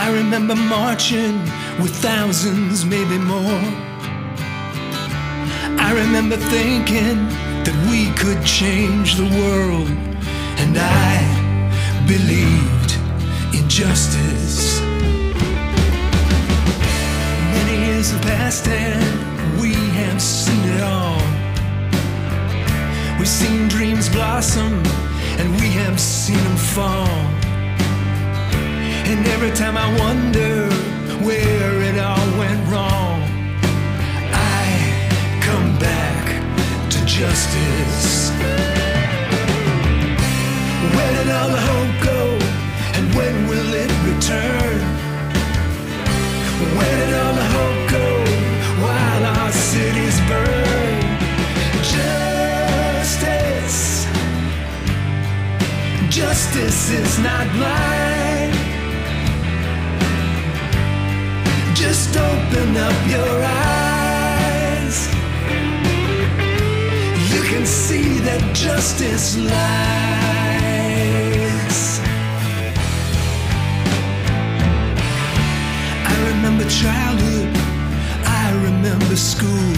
I remember marching with thousands, maybe more. I remember thinking that we could change the world, and I believed in justice. Many years have passed and we have seen it all. We've seen dreams blossom and we have seen them fall. And every time I wonder where it all went wrong, I come back to justice. Where did all the hope go, and when will it return? Where did all the hope go while our cities burn? Justice, justice is not blind. Just open up your eyes. You can see that justice lies. I remember childhood, I remember school.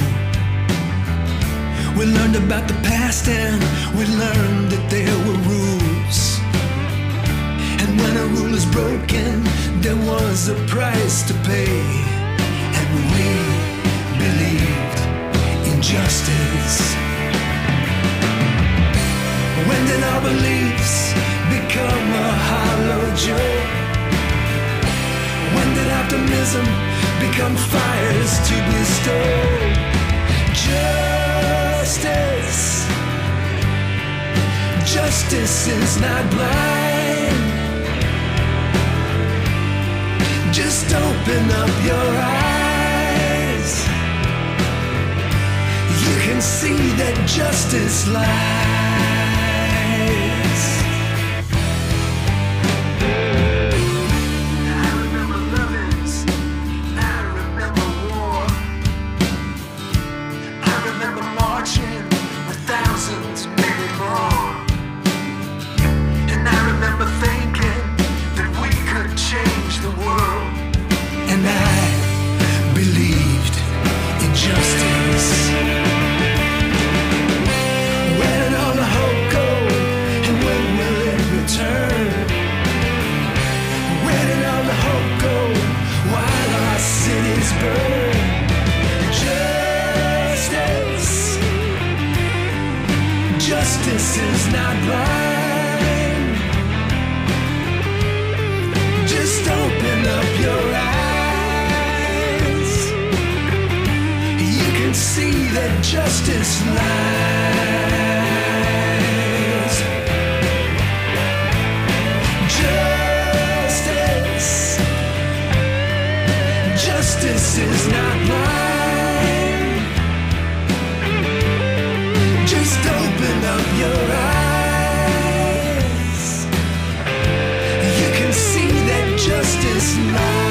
We learned about the past and we learned that there were rules. And when a rule is broken, there was a price to pay. And we believed in justice. When did our beliefs become a hollow joke? When did optimism become fires to bestow? Justice, justice is not blind. Just open up your eyes. You can see that justice lies. I remember lovings, I remember war. I remember marching with thousands, maybe more. And I remember thinking that we could change the world. And I believed in justice. Where did all the hope go, and when will it return? Where did all the hope go while our cities burn? Justice, justice is not blind. Just open up your eyes. You can see that justice lies. Justice, justice is not blind. Just open up your eyes. You can see that justice lies.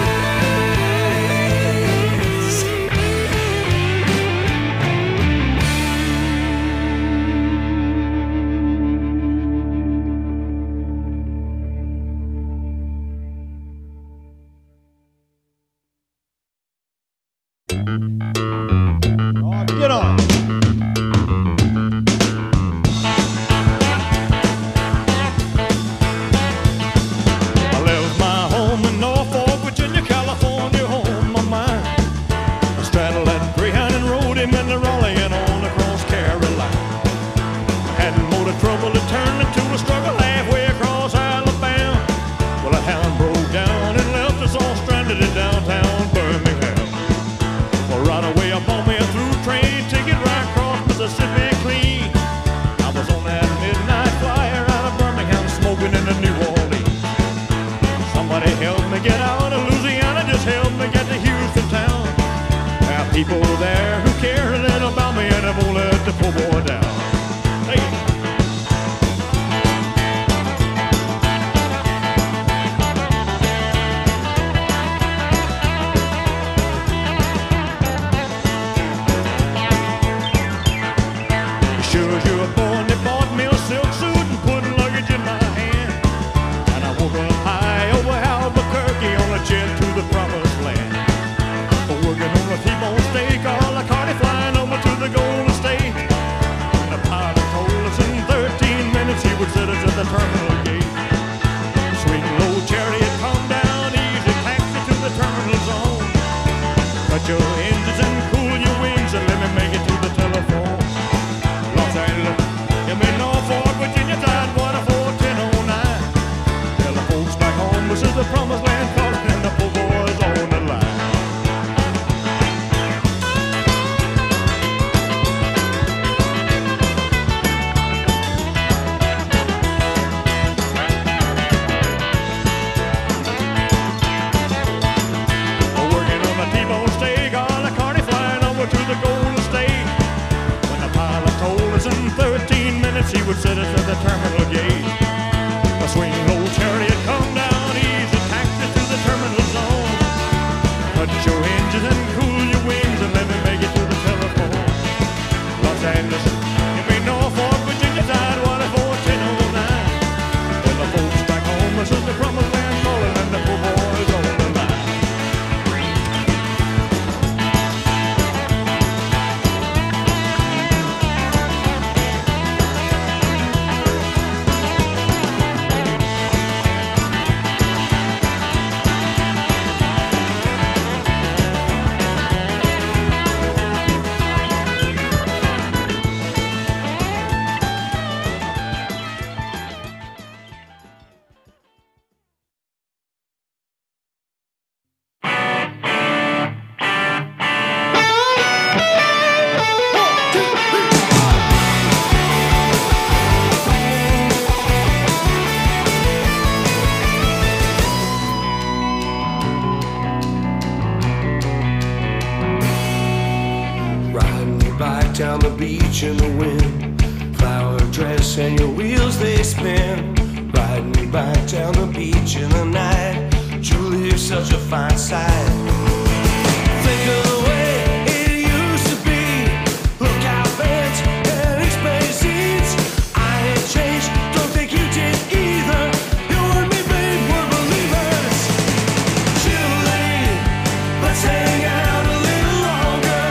wheels they spin, riding back down the beach in the night. Julie, you're such a fine sight. Think of the way it used to be. Look out, fence and explain scenes. I ain't changed, don't think you did either. You and me, babe, we're believers. Julie, let's hang out a little longer.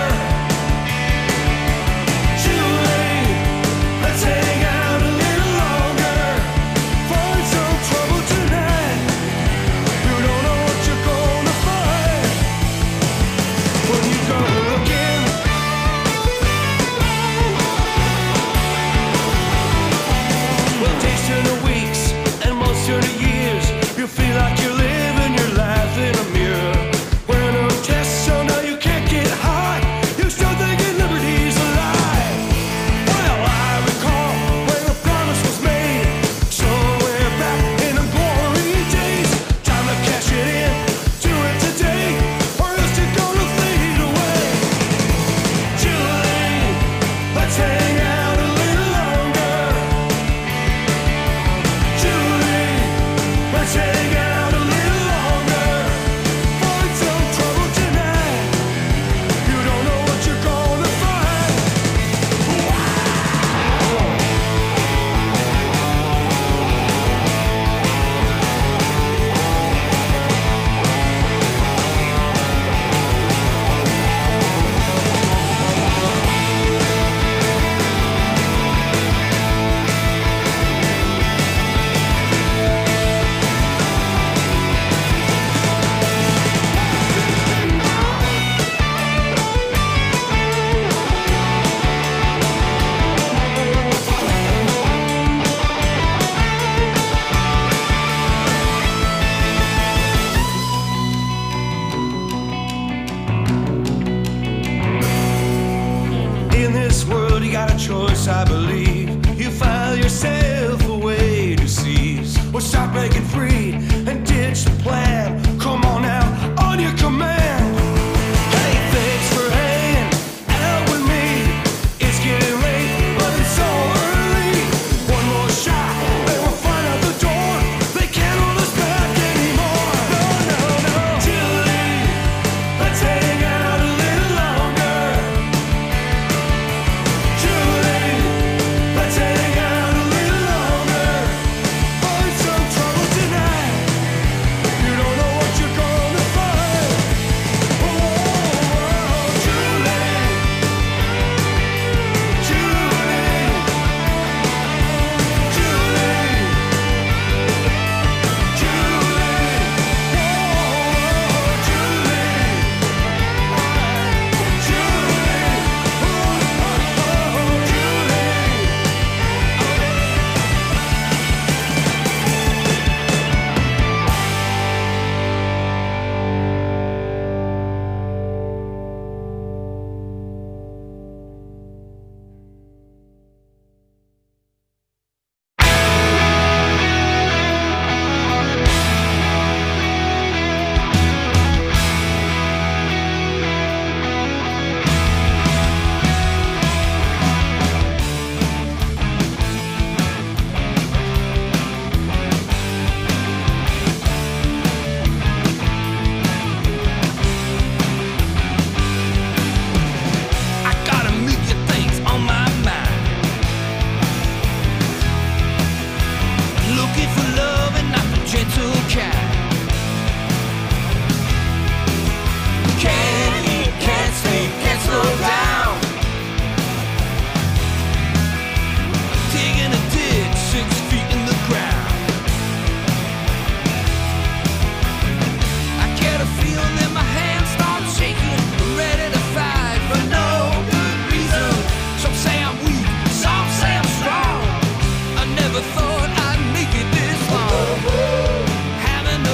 Julie, let's hang out a little longer. Find some trouble tonight. You don't know what you're gonna find when you go looking. Well, days turn to weeks and months turn to years. You feel like you're living your life in a mirror. When a test, so now you can't get high. You still thinking liberty's a lie. Well, I recall when a promise was made somewhere back in the glory days. Time to cash it in, do it today, or else you're gonna fade away. Julie, let's hang out a little longer. Julie, let's hang out a little longer. Find some trouble tonight. You don't know what you're gonna find. In this world, you got a choice, I believe. You file yourself away to seize, or start breaking free and ditch the plan. Come on now, on your command. Hey, thanks for hanging out with me. It's getting late, but it's so early. One more shot, and we'll find out the door. They can't hold us back anymore. No, no, no. Julie, let's hang out a little longer. Julie, let's hang out a little longer. Find some trouble tonight. You don't know what you're gonna find. Oh, Julie, Julie, Julie, Julie, I got a million things on my mind. Looking for love and not the gentle kind. Can't eat, can't sleep, can't slow down. Digging a ditch 6 feet in the ground. I get a feeling that my hands start shaking, ready to fight for no good reason. Some say I'm weak, some say I'm strong. I never thought I'd make it this long. Having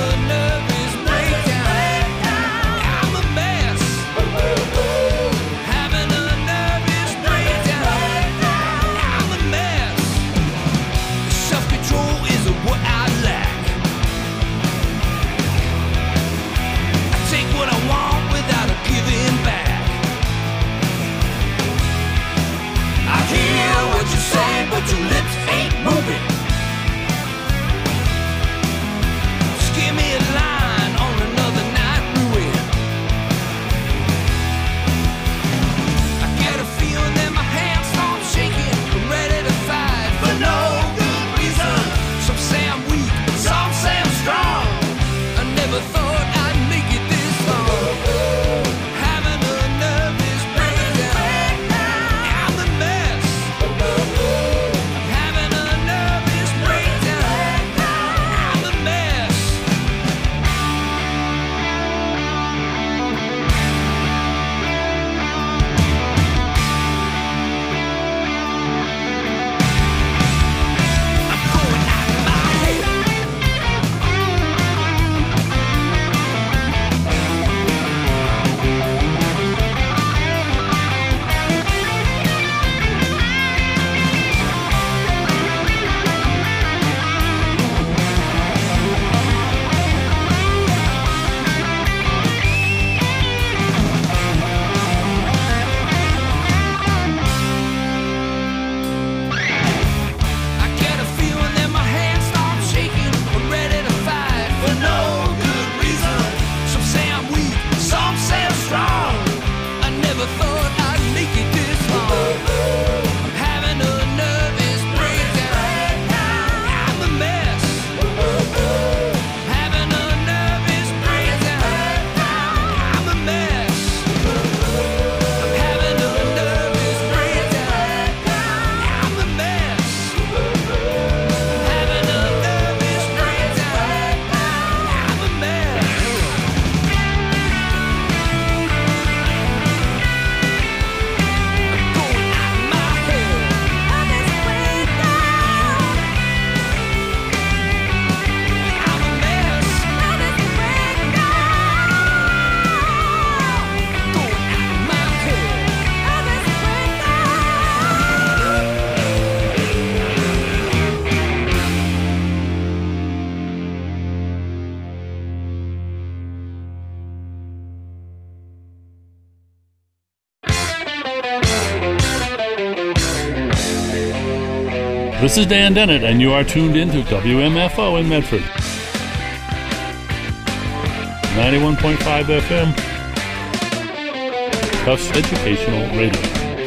This is Dan Dennett, and you are tuned into WMFO in Medford. 91.5 FM, Tufts Educational Radio.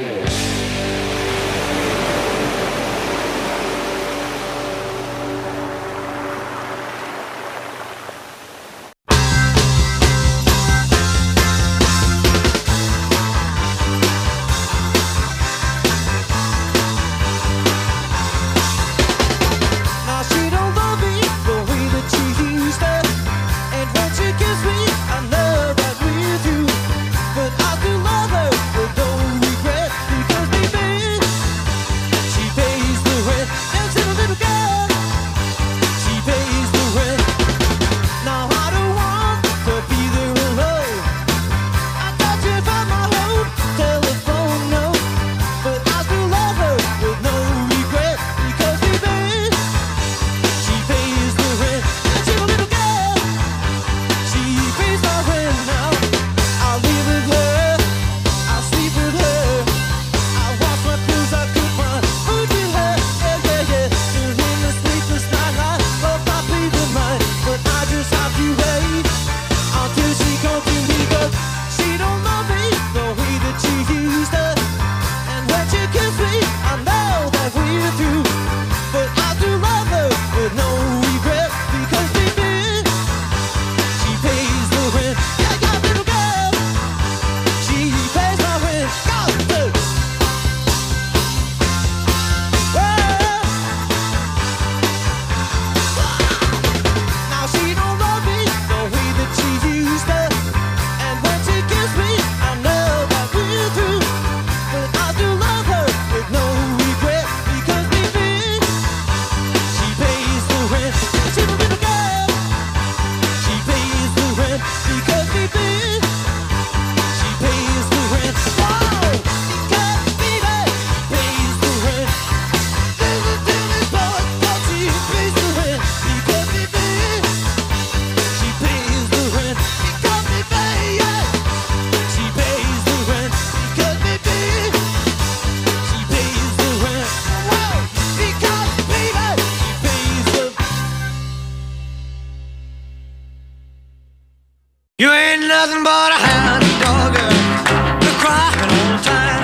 You ain't nothing but a hound dog, you're crying all the time.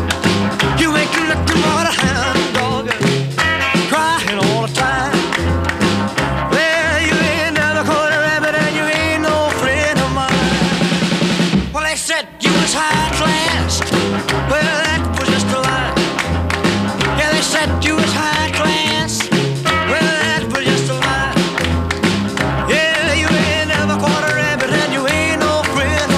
You ain't nothing but a hound dog, crying all the time. Well, you ain't never caught a rabbit and you ain't no friend of mine. Well, they said you was high class, well, that was just a lie. Yeah, they said you was high class, well, that was just a lie. Yeah, you ain't never caught a rabbit and you ain't no friend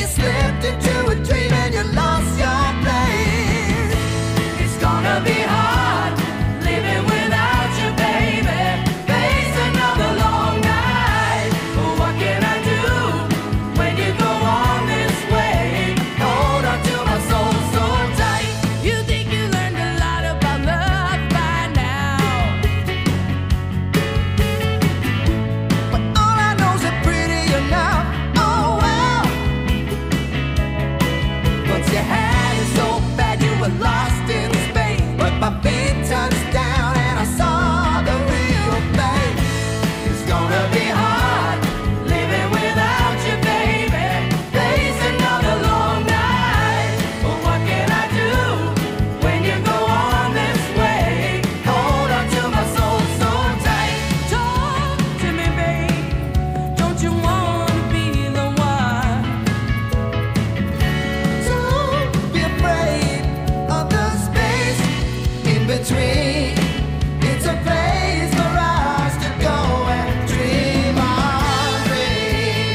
you slipped into a dream and you lost your place. It's gonna be hard living without you, baby. Face another long night. What can I do when you go on this way? Hold on to my soul so tight. You think you learned a lot about love by now, but all I know's a pretty enough. Oh well. Once you had it so bad you were lost in space, but my feet touched down and I saw the real thing. It's gonna be hard living without you, baby. Face another long night. But what can I do when you go on this way? Hold on to my soul so tight. Talk to me, babe. Don't you wanna be the one? Don't be afraid of the space in between. It's a place for us to go and dream our dream.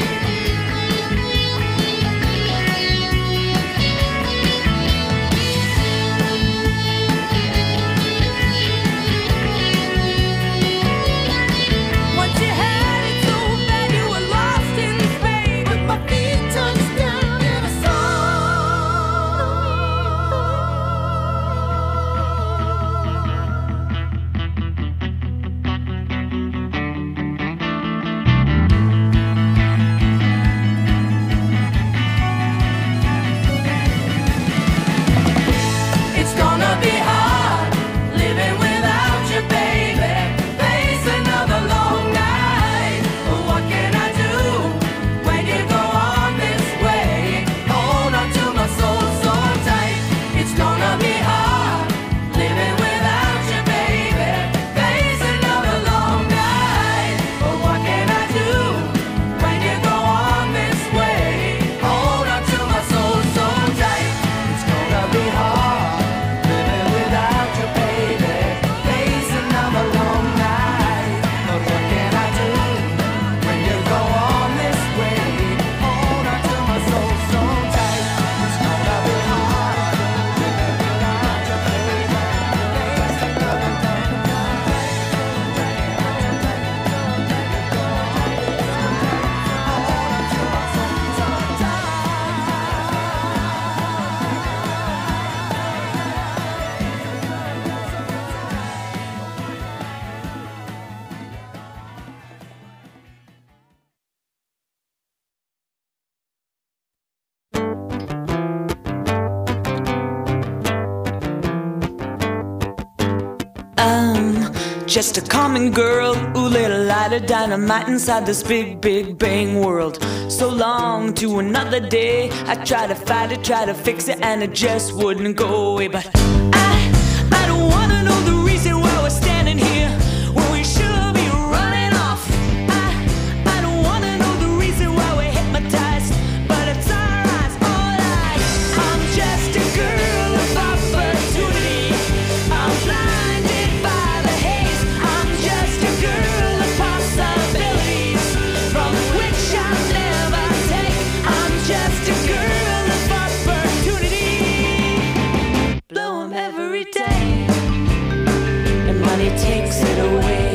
Once you had it so bad you were lost in space, but my feet touched down and I saw. It's gonna be hard living without you, baby. Face another long night. What can I do when you go on this way? Hold on to my soul so tight. It's gonna be hard living without you, baby. Face another long night. What can I do when you go on this way? Hold on to my soul so tight. It's gonna be hard living without you, baby. Face another long night. But what can I do when you go on this way? Hold on to my soul so tight. It's gonna be hard living without you, baby. Face another long I'm just a common girl who lit a light of dynamite inside this big, big bang world. So long to another day. I tried to fight it, tried to fix it, and it just wouldn't go away. But I don't wanna know the reason why we're standing here when we should be running off. I don't wanna know the reason why we're hypnotized, but it's our eyes, all eyes. I'm just a girl of opportunity. I'm blinded by the haze. I'm just a girl of possibilities from which I'll never take. I'm just a girl of opportunity. Blow 'em every day, and money takes it away.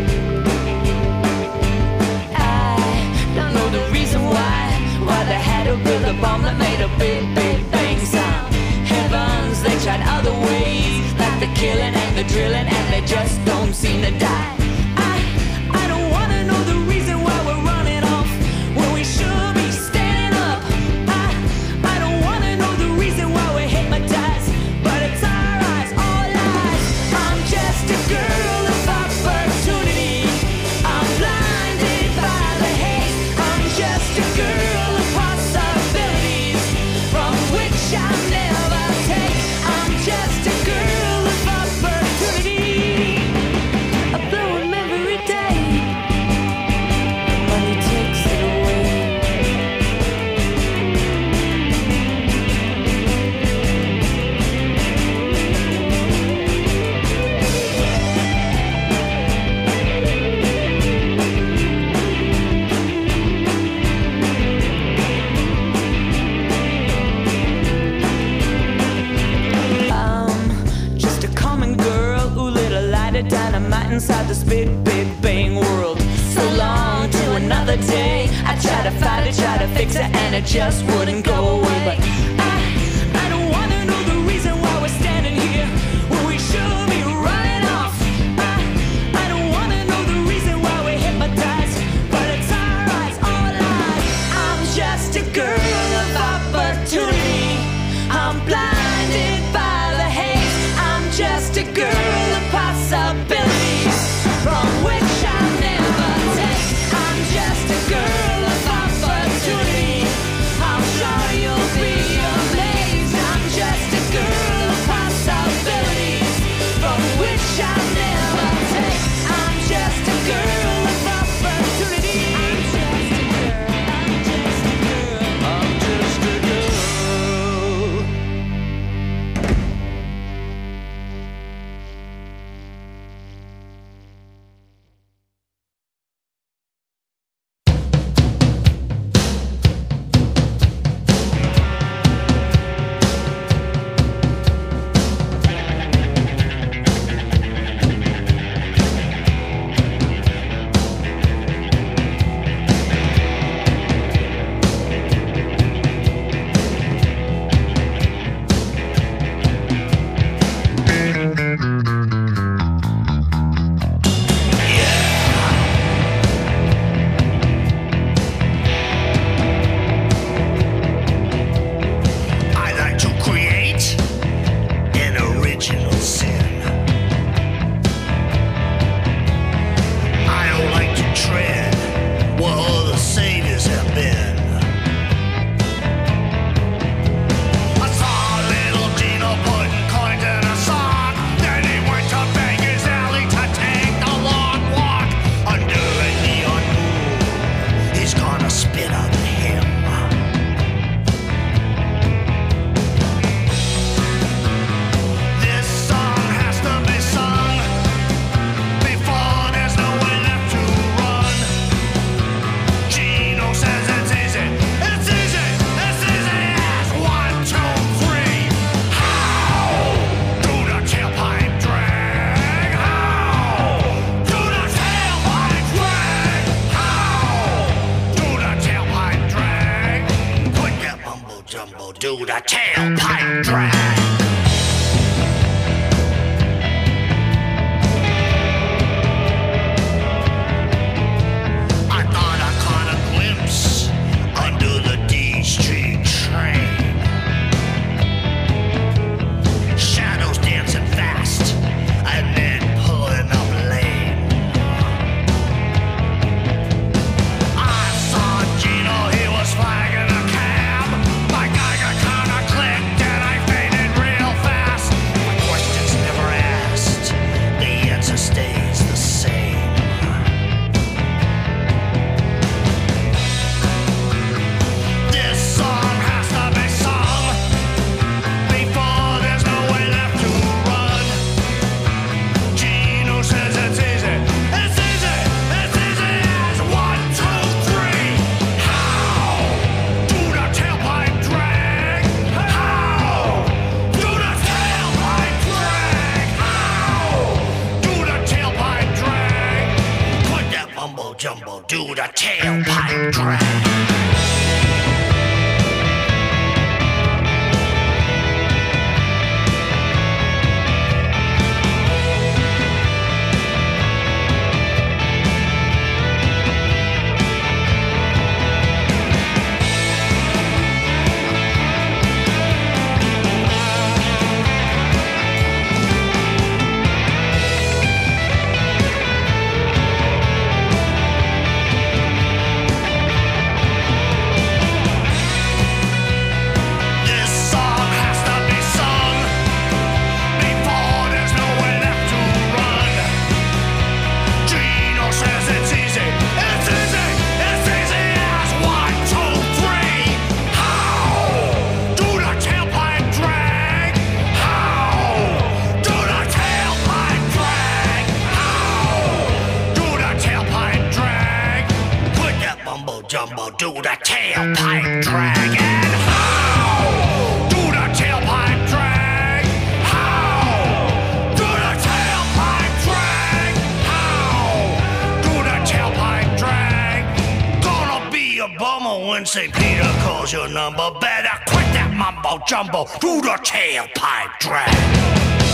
I don't know the reason why they had to build a bomb that made a big, big bang sound. Heavens, they tried other ways, like the killing and the drilling, and they just don't seem to die. I don't wanna know the reason why we're running off when we should be standing up. I don't wanna know the reason why we're hypnotized, but it's our eyes, all eyes. I'm just a girl of opportunity. I'm blinded by the haze. I'm just a girl of possibilities from which I'll never take. I'm just a girl of opportunity. I blow another day. I try to fight it, try to fix it, and it just wouldn't go away. But I don't wanna know the reason why we're standing here when we should be running off. I don't wanna know the reason why we're hypnotized, but it's alright, it's all lies. I'm just a girl of opportunity. I'm blinded by the haze. I'm just a girl of possibilities from which I'll never take. I'm just a girl of opportunity. I'm sure you'll be amazed. I'm just a girl of possibilities from which I'll never take. I'm just a girl of opportunity. I'm just a girl. I'm just a girl. I like to create an original sin. I don't like to tread where other saviors have been. I saw little Gino putting coins in a sock. Then he went to Vegas Alley to take the long walk. Under a neon moon, he's gonna spit on him. This song has to be sung before there's nowhere left to run. Gino says it's easy, it's easy, it's easy as 1, 2, 3. How do the tailpipe drag? How do the tailpipe drag? How do the tailpipe drag? Put that mumbo jumbo, do the tailpipe drag. I thought I caught a glimpse under the D Street train. Shadows dancing fast and then pulling up lane. I saw Gino, he was flagging a cab. My Geiger counter clicked and I faded real fast. My questions never asked, the answer stays the same. This song has to be sung before there's nowhere left to run. Gino says it's easy, it's easy, it's easy as 1, 2, 3. How do the tailpipe drag? How do the tailpipe drag? How do the tailpipe drag? Put that mumbo jumbo, do the tailpipe drag. jumbo do the tailpipe drag. And how do the tailpipe drag? How do the tailpipe drag? How do the tailpipe drag? Go So when St. Peter calls your number, better quit that mumbo jumbo. Do the tailpipe drag.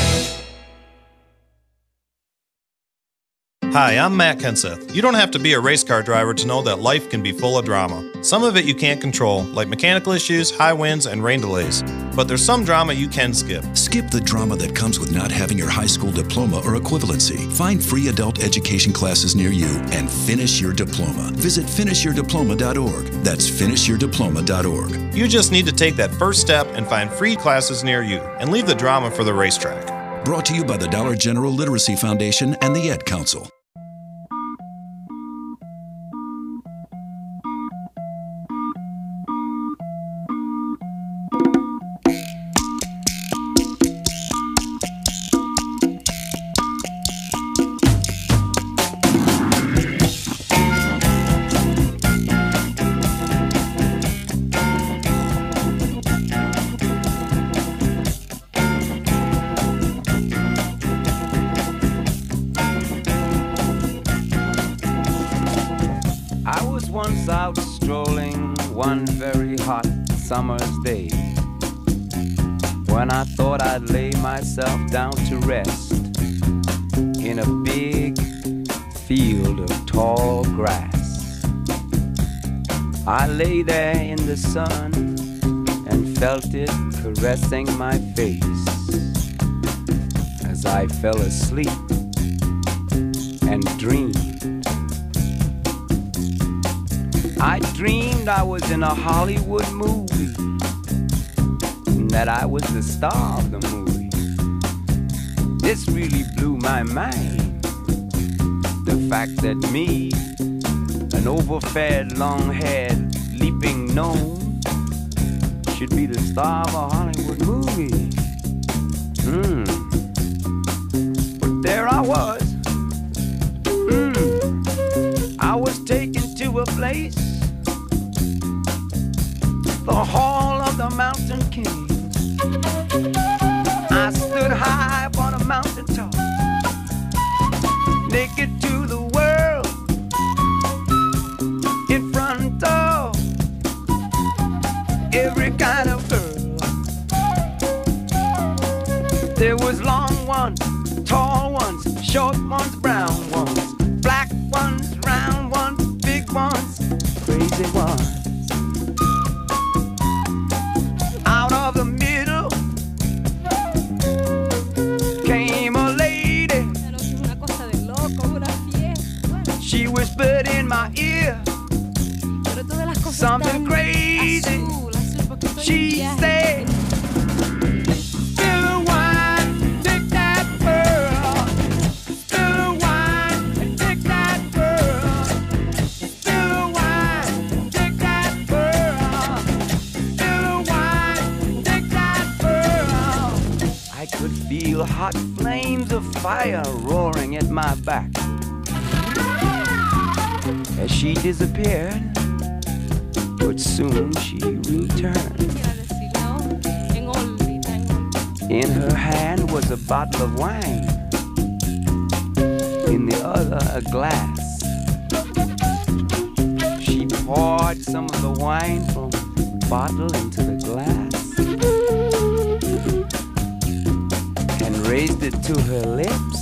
Hi, I'm Matt Kenseth. You don't have to be a race car driver to know that life can be full of drama. Some of it you can't control, like mechanical issues, high winds, and rain delays. But there's some drama you can skip. Skip the drama that comes with not having your high school diploma or equivalency. Find free adult education classes near you and finish your diploma. Visit finishyourdiploma.org. That's finishyourdiploma.org. You just need to take that first step and find free classes near you and leave the drama for the racetrack. Brought to you by the Dollar General Literacy Foundation and the Ed Council. Out strolling one very hot summer's day, when I thought I'd lay myself down to rest in a big field of tall grass. I lay there in the sun and felt it caressing my face as I fell asleep and dreamed. I dreamed I was in a Hollywood movie, and that I was the star of the movie. This really blew my mind, the fact that me, an overfed, long-haired, leaping gnome, should be the star of a Hollywood movie. But there I was. I was taken to a place, the Hall of the Mountain King. I stood high upon a mountain top, naked to the world, in front of every kind of girl. There was long ones, tall ones, short ones, brown ones, black ones, round ones, big ones, crazy ones. Out of the middle came a lady. She whispered in my ear something crazy. She said, "Spill the wine, take that pearl. Spill the wine and take that pearl. Spill the wine, take that pearl. Spill the wine, take that pearl." I could feel hot flames of fire roaring at my back as she disappeared, but soon she returned. In her hand was a bottle of wine, in the other a glass. She poured some of the wine from the bottle into the glass and raised it to her lips.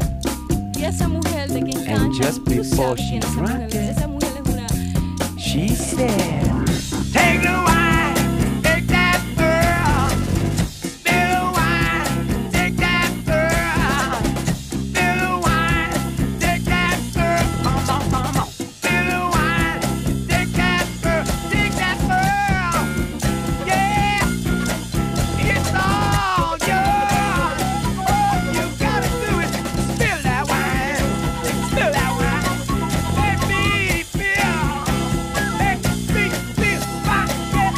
And just before she drank it, she said, "Take the wine, take that pearl. Spill the wine, take that pearl. Spill the wine, take that pearl. Come on, come on. Spill the wine, take that pearl, take that pearl. Yeah, it's all yours. You gotta do it. Spill that wine, spill that wine. Let me feel, let me feel my head,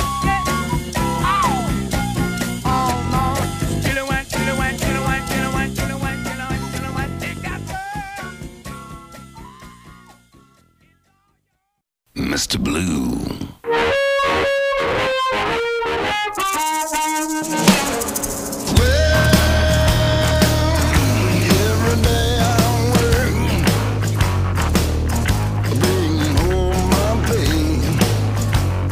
oh no. Spill the wine, spill the wine, spill the wine, spill the wine, spill the wine, spill the wine, spill the wine. Take that pearl. Mr. Blue. Every day I work, bringing home my pay.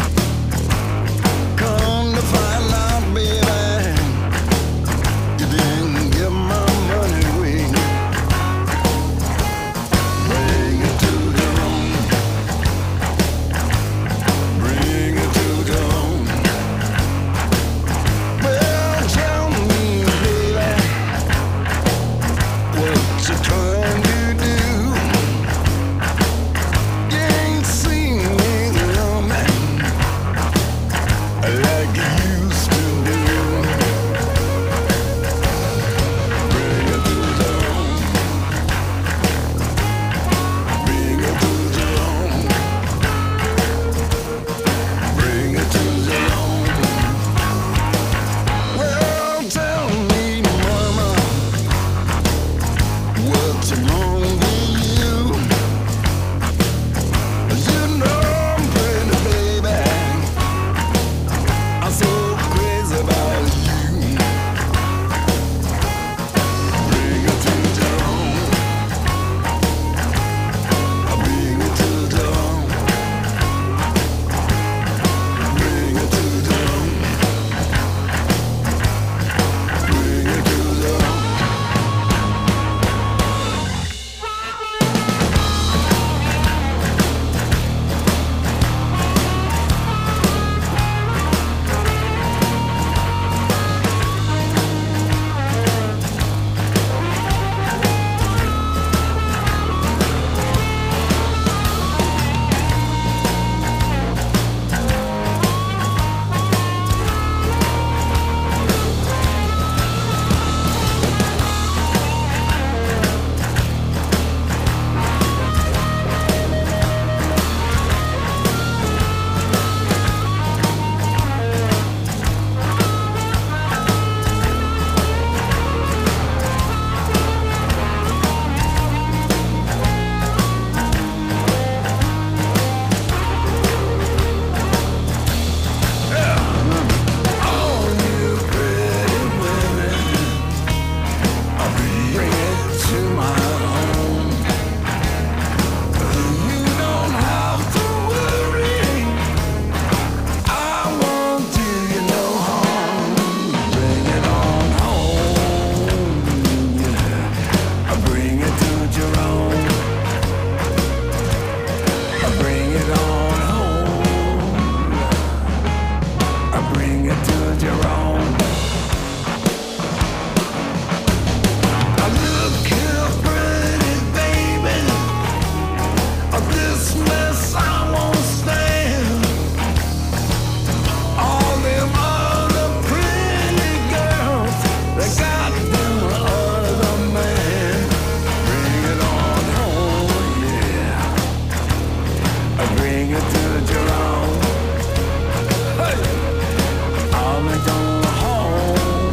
bring it to Jerome. Hey! On the going home,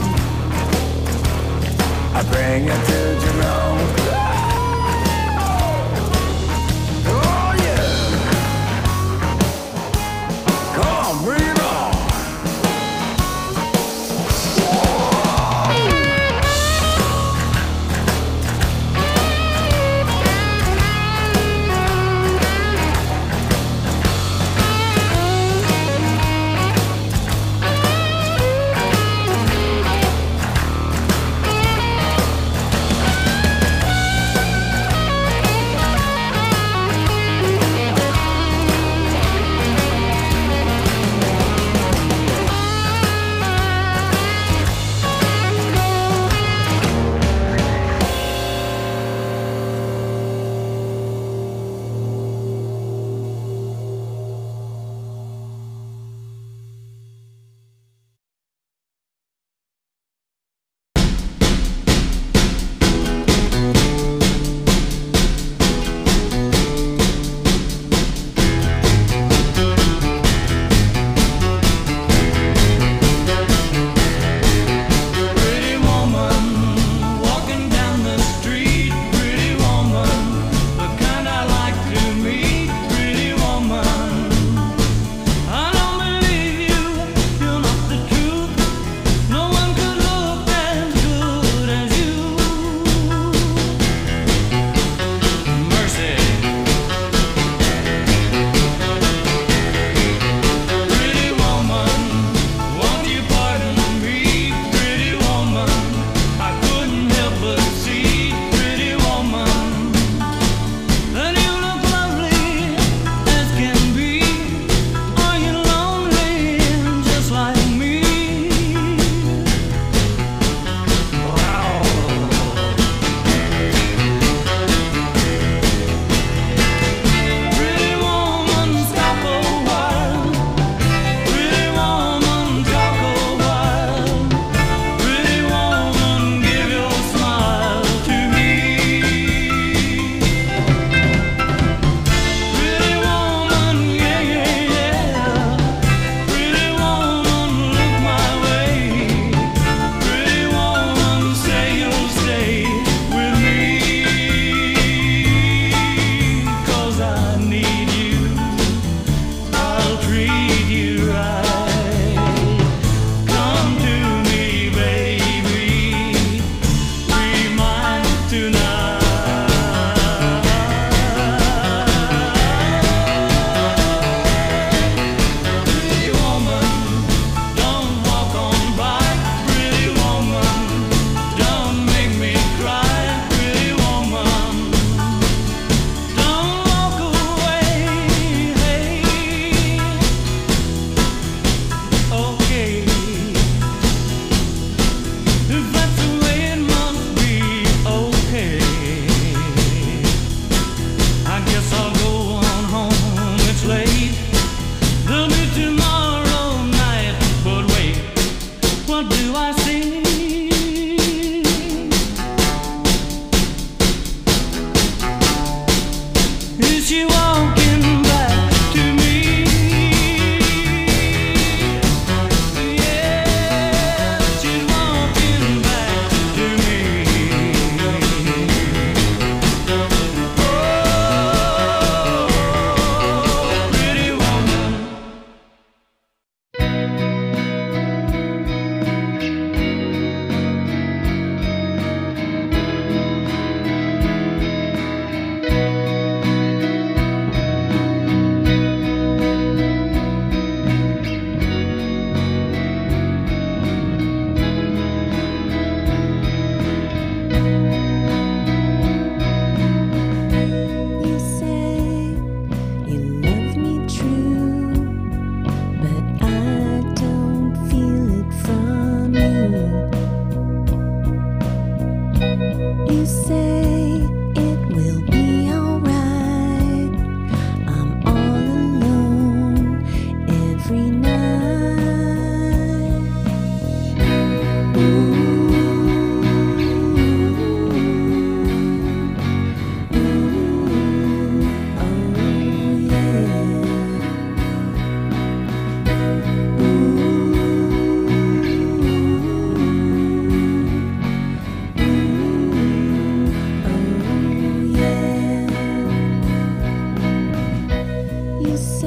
I bring it to Jerome. Oh yeah! Come on, bring it on!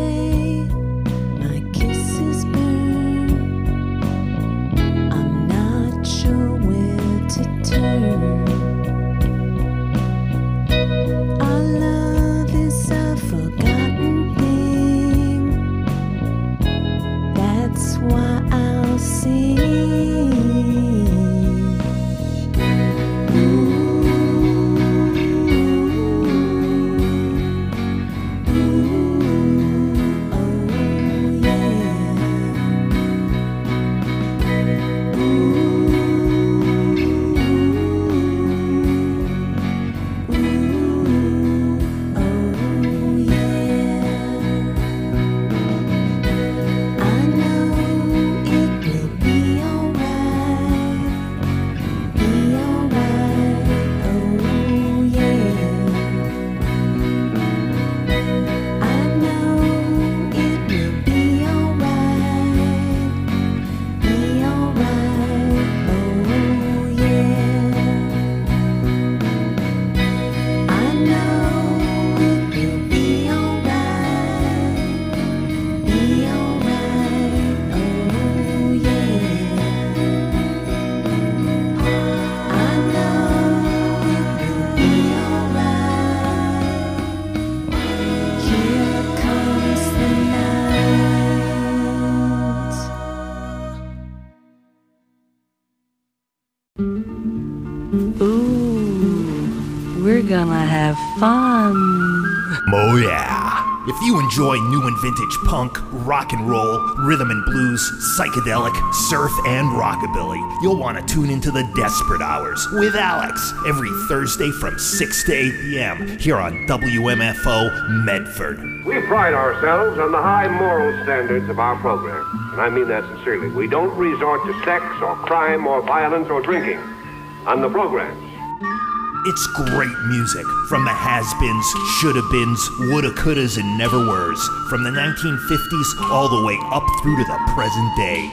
my kisses burn. I'm not sure where to turn. Our love is a forgotten thing. That's why I'll sing. We're gonna have fun. Oh yeah. If you enjoy new and vintage punk, rock and roll, rhythm and blues, psychedelic, surf, and rockabilly, you'll want to tune into the Desperate Hours with Alex every Thursday from 6 to 8 p.m. here on WMFO Medford. We pride ourselves on the high moral standards of our program, and I mean that sincerely. We don't resort to sex or crime or violence or drinking on the programs. It's great music from the has-beens, shoulda-beens, woulda, couldas, and never-weres, from the 1950s all the way up through to the present day.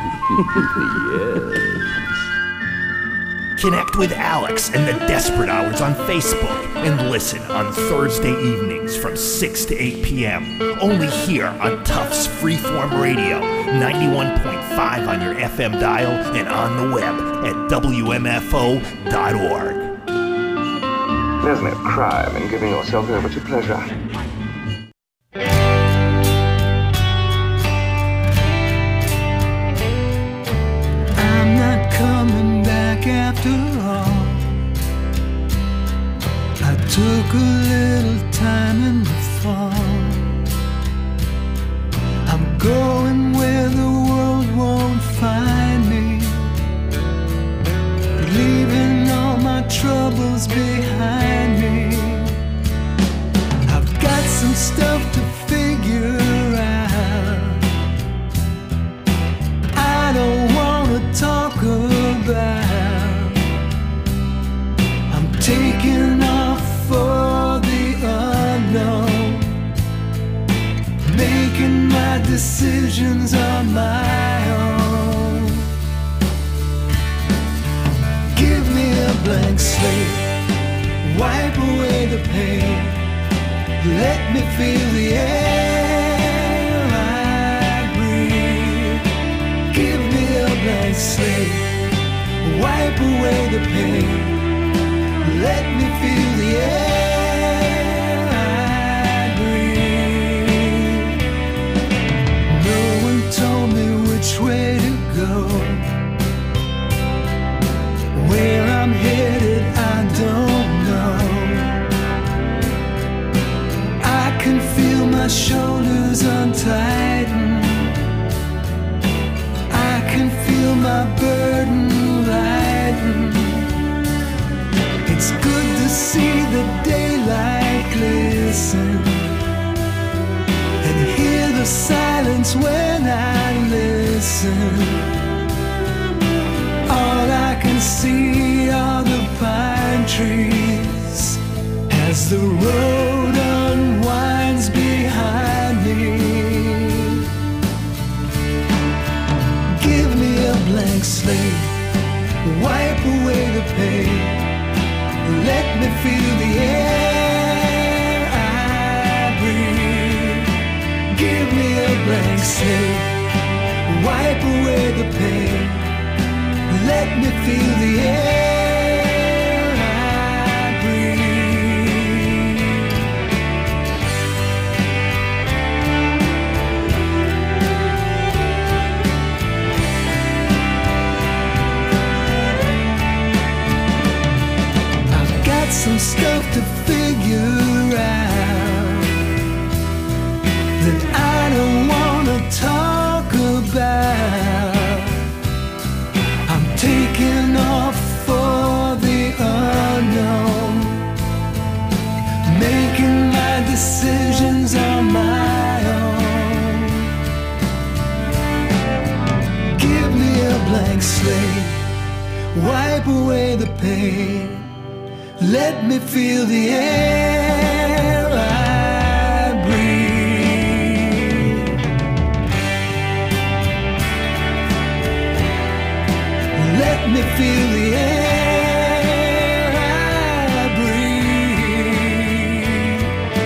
Yes. Connect with Alex and the Desperate Hours on Facebook and listen on Thursday evenings from 6 to 8 p.m. Only here on Tufts Freeform Radio, 91.5 on your FM dial and on the web at WMFO.org. There's no crime in giving yourself over to pleasure. I'm not coming back after all. I took a little time in the fall. I'm going where the world won't find me, leaving all my troubles behind me. I've got some stuff to figure out. I don't want to talk about. I'm taking off for the unknown, making my decisions on my own. Give me a blank slate, wipe away the pain. Let me feel the air I breathe. Give me a blank slate, wipe away the pain. Let me feel the air I breathe. No one told me which way to go. Where I'm headed, I don't know. I can feel my shoulders untighten. I can feel my burden lighten. It's good to see the daylight glisten and hear the silence when I listen. All I can see are the pine trees as the road unwinds behind me. Give me a blank slate, wipe away the pain. Let me feel the air I breathe. Give slate, wipe away the pain. Let me feel the air I breathe. I've got some stuff to figure out that I don't wanna talk about. I'm taking off for the unknown, making my decisions on my own. Give me a blank slate, wipe away the pain. Let me feel the air I breathe. Let me feel the air I breathe.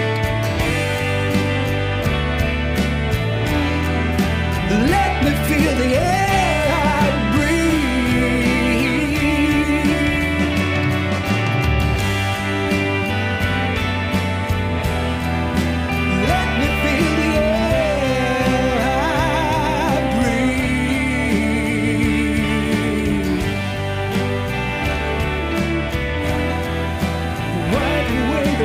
Let me feel the air I breathe. Let me feel the air I breathe. Wipe away the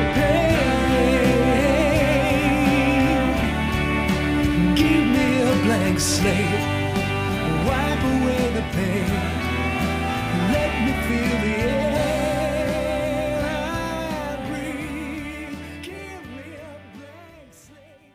pain. Give me a blank slate, wipe away the pain. Let me feel the air I breathe. Give me a blank slate.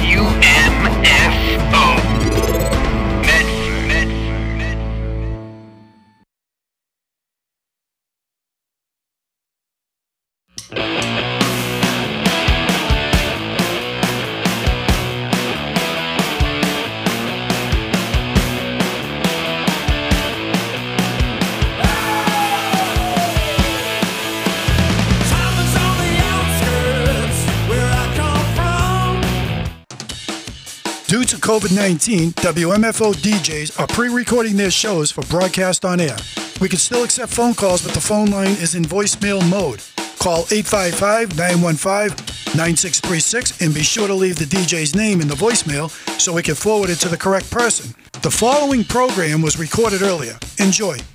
Due to COVID-19, WMFO DJs are pre-recording their shows for broadcast on air. We can still accept phone calls, but the phone line is in voicemail mode. Call 855-915-9636 and be sure to leave the DJ's name in the voicemail so we can forward it to the correct person. The following program was recorded earlier. Enjoy.